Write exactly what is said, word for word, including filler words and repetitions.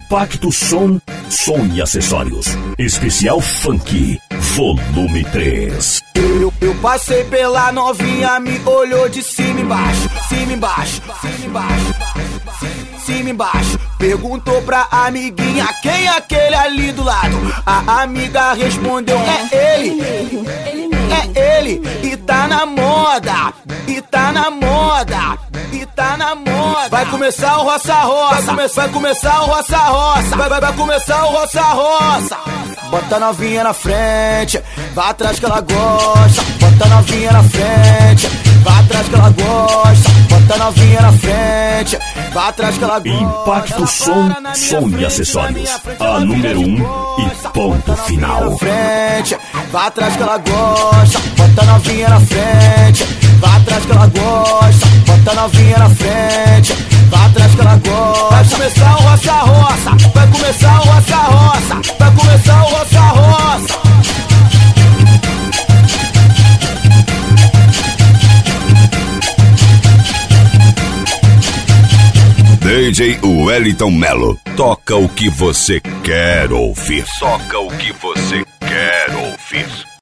Impacto Som, Som e Acessórios. Especial Funk, volume três. Eu, eu passei pela novinha, me olhou de cima e embaixo, cima e embaixo, cima e embaixo, cima e embaixo. Perguntou pra amiguinha, quem é aquele ali do lado? A amiga respondeu, é ele, é ele, e tá na moda, e tá na moda, e tá na moda. Vai começar o roça-roça, vai, come vai começar o roça-roça, vai, vai, vai começar o roça-roça. Bota a novinha na frente, vai atrás que ela gosta. Bota a novinha na frente, vai atrás que ela gosta. Bota a novinha na frente, vai atrás que ela gosta. Impacto Som, Som e Acessórios. A número um e ponto final. Frente, vai atrás que ela gosta. Bota a novinha na frente, vai atrás que ela gosta. Bota a novinha na frente, vai atrás que ela gosta. Vai começar o roça-roça, vai começar o roça-roça, vai começar o roça-roça. D J Wellington Melo, toca o que você quer ouvir. Toca o que você quer ouvir.